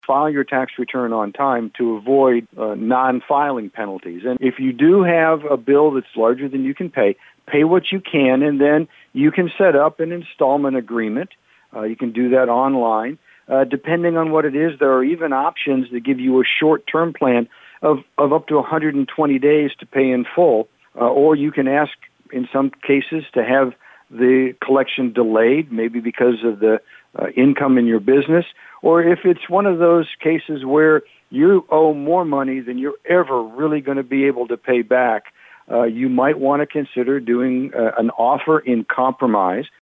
file your tax return on time to avoid non-filing penalties. And if you do have a bill that's larger than you can pay what you can, and then you can set up an installment agreement. You can do that online. Depending on what it is, there are even options that give you a short-term plan of up to 120 days to pay in full, or you can ask, in some cases, to have the collection delayed, maybe because of the income in your business, or if it's one of those cases where you owe more money than you're ever really going to be able to pay back, you might want to consider doing an offer in compromise.